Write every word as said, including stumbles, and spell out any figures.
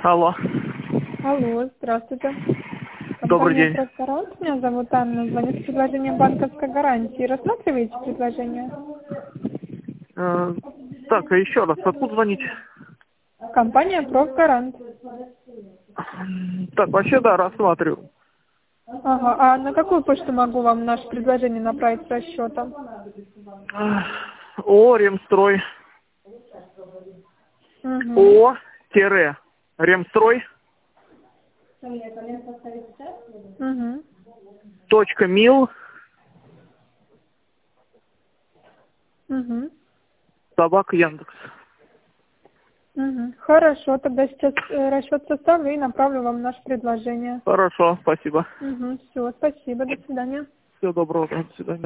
Алло. Алло, здравствуйте. Добрый Компания день. «Просгарант». Меня зовут Анна. Звоню с предложением банковской гарантии. Рассматриваете предложение? Э, так, а еще раз, откуда звонить? Компания «Профгарант». Так, вообще, да, рассматриваю. Ага, а на какую почту могу вам наше предложение направить с расчетом? О, Ремстрой. Угу. О, тире, Ремстрой, Угу. точка мил, Угу. собака Яндекс. Угу. Хорошо, тогда сейчас э, расчет составлю и направлю вам наше предложение. Хорошо, спасибо. Угу. Все, спасибо, до свидания. Всего доброго, до свидания.